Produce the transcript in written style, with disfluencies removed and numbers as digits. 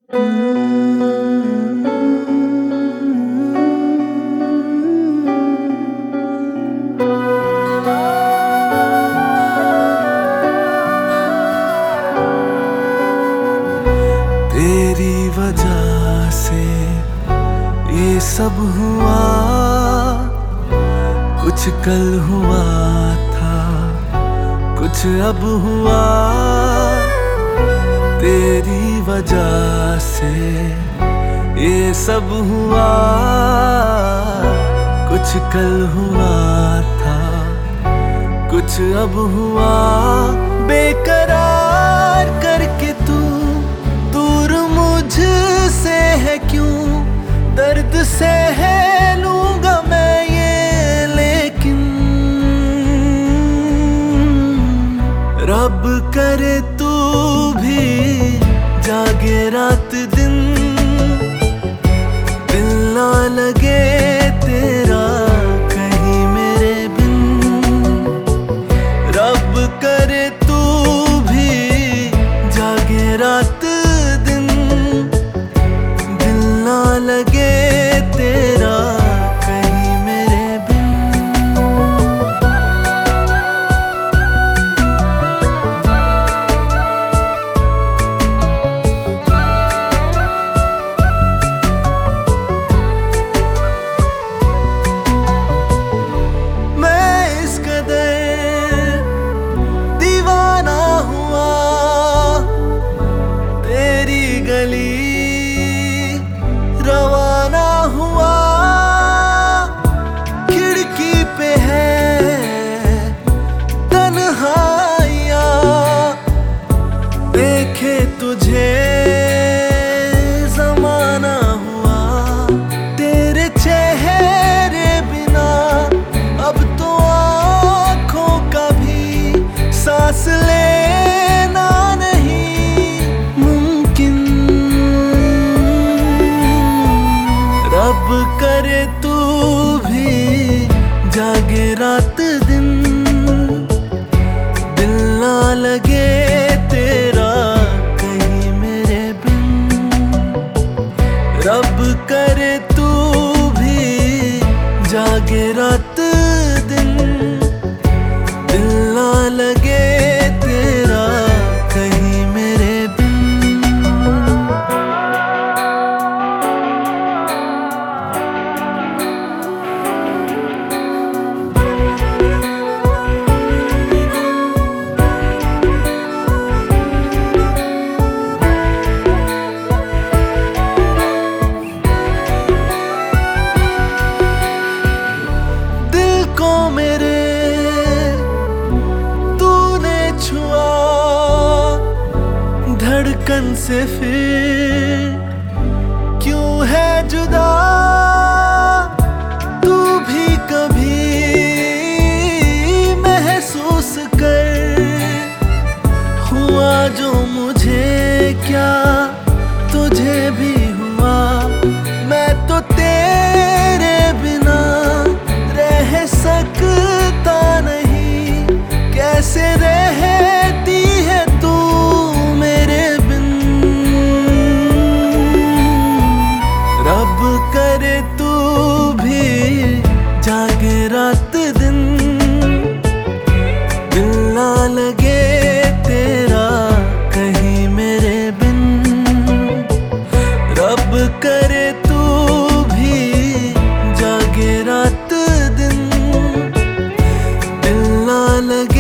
तेरी वजह से ये सब हुआ, कुछ कल हुआ था, कुछ अब हुआ। तेरी वजह से ये सब हुआ, कुछ कल हुआ था, कुछ अब हुआ। बेकरार करके तू दूर मुझसे है क्यों? दर्द से है लूंगा मैं ये, लेकिन रब करे तू भी जागे रात दिन, दिल ना लगे तेरा कहीं मेरे बिन। रब करे तू भी जागे रात दिन, दिल ना लगे तेरा कहीं मेरे बिन। मैं इस कदर दीवाना हुआ तेरी गली रवाना हुआ। खिड़की पे है तन्हाइयाँ, देखे तुझे जमाना हुआ। तेरे चेहरे बिना अब तो आँखों का भी सांस लेना नहीं मुमकिन। रब करे तू भी जागे रात दिन, दिल ना लगे तेरा कहीं मेरे बिन। रब करे तू भी जागे रात दिन, दिल ना लगे तेरा कहीं मेरे बिन। दिल को मेरे तूने छुआ, धड़कन से फिर क्यों है जुदा? तू भी कभी महसूस कर, हुआ जो मुझे क्या तुझे भी हुआ। मैं तो तेरे बिना रह सकता नहीं, कैसे रहती है तू मेरे बिन। रब करे तू भी जागे रात दिन, दिल ना लगे तेरा कहीं मेरे बिन। रब करे तू भी जागे रात दिन, दिल ना लगे